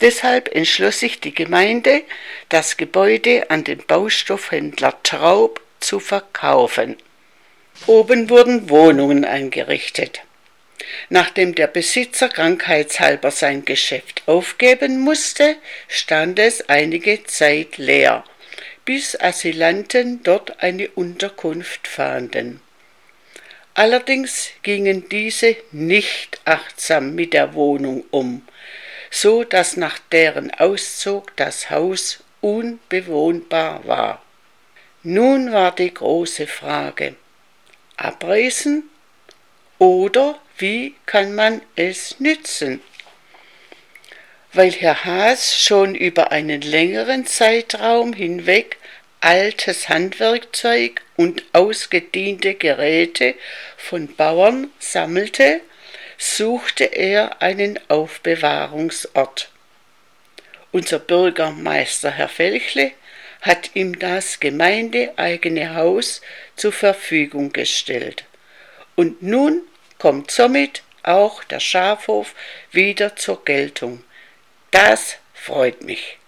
Deshalb entschloss sich die Gemeinde, das Gebäude an den Baustoffhändler Traub zu verkaufen. Oben wurden Wohnungen eingerichtet. Nachdem der Besitzer krankheitshalber sein Geschäft aufgeben musste, stand es einige Zeit leer, bis Asylanten dort eine Unterkunft fanden. Allerdings gingen diese nicht achtsam mit der Wohnung um, so dass nach deren Auszug das Haus unbewohnbar war. Nun war die große Frage: Abreißen oder wie kann man es nützen? Weil Herr Haas schon über einen längeren Zeitraum hinweg altes Handwerkzeug und ausgediente Geräte von Bauern sammelte, suchte er einen Aufbewahrungsort. Unser Bürgermeister Herr Felchle hat ihm das gemeindeeigene Haus zur Verfügung gestellt. Und nun kommt somit auch der Schafhof wieder zur Geltung. Das freut mich.